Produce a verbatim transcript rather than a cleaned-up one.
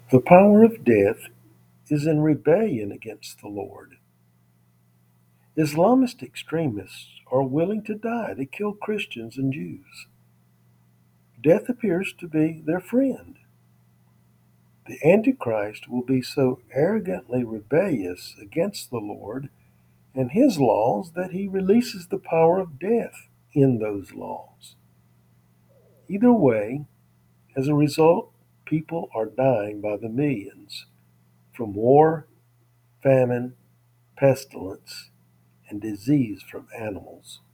The power of death is in rebellion against the Lord. Islamist extremists are willing to die to kill Christians and Jews. Death appears to be their friend. The Antichrist will be so arrogantly rebellious against the Lord and his laws that he releases the power of death in those laws. Either way, as a result, people are dying by the millions from war, famine, pestilence, and disease from animals.